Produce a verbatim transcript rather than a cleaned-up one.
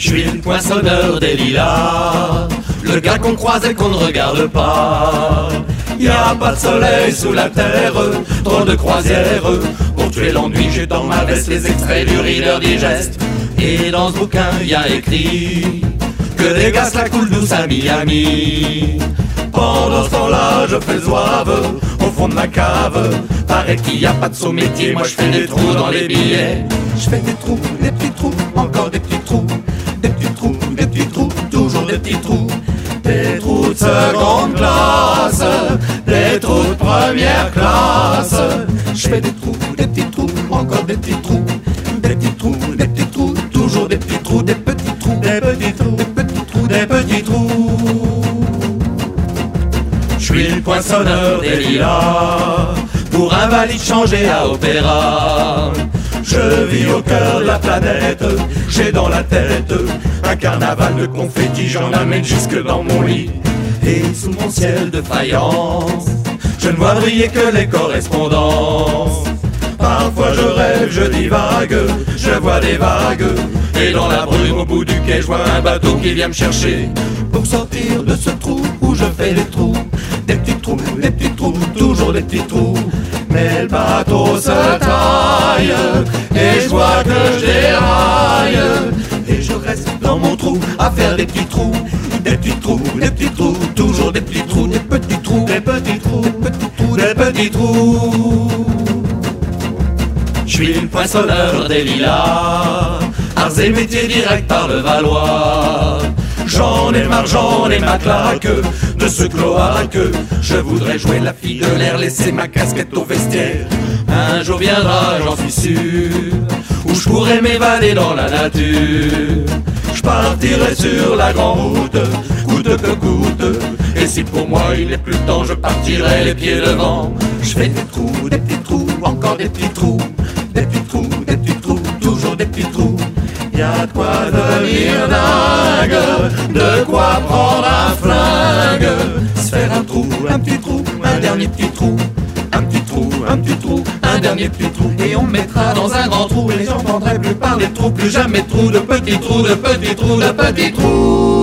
Je suis le poinçonneur des lilas, le gars qu'on croise et qu'on ne regarde pas. Y a pas de soleil sous la terre, drôle de croisière. Pour tuer l'ennui, j'ai dans ma veste les extraits du Reader Digest. Et dans ce bouquin, y a écrit que des gaz la coule douce à Miami. Pendant ce temps-là, je fais le zouave au fond de ma cave. Paraît qu'il y a pas de saut métier, moi je fais des trous dans les billets. Je fais des trous, des petits trous, encore des petits trous. Des petits trous, des petits trous, toujours des petits trous. Des trous de seconde classe, des trous de première classe. Je fais des trous, des petits trous, encore des petits trous. Des petits trous, des petits trous, toujours des petits trous. Des petits trous, des petits trous, des petits trous, des petits trous. Je suis le poinçonneur des lilas, pour invalide changé à opéra. Je vis au cœur de la planète, j'ai dans la tête un carnaval de confettis, j'en amène jusque dans mon lit. Et sous mon ciel de faïence, je ne vois briller que les correspondances. Parfois je rêve, je divague, je vois des vagues. Et dans la brume au bout du quai, je vois un bateau qui vient me chercher. Pour sortir de ce trou où je fais des trous. Des petits trous, des petits trous, toujours des petits trous. Mais le bateau se taille et je vois que je déraille. Et je reste dans mon trou à faire des petits trous. Des petits trous, des petits trous, toujours des petits trous. Des petits trous, des petits trous, des petits trous, des petits trous. Je suis le poinçonneur des lilas, arts et métiers direct par le Valois. J'en ai marre, j'en ai ma claque de ce cloaque. Je voudrais jouer la fille de l'air, laisser ma casquette au vestiaire. Un jour viendra, j'en suis sûr, où je pourrai m'évader dans la nature. Je partirai sur la grande route, coûte que coûte. Et si pour moi il n'est plus temps, je partirai les pieds devant. Je fais des trous, des petits trous, encore des petits trous. Des petits trous, des petits trous, toujours des petits trous. Y'a de quoi devenir dingue, de quoi prendre un flingue. Se faire un trou, un petit trou, un dernier petit trou. Un petit trou, un petit trou, un dernier petit trou. Et on me mettra dans un grand trou et j'entendrai plus parler de trous. Plus jamais de trous, de petits trous, de petits trous, de petits trous.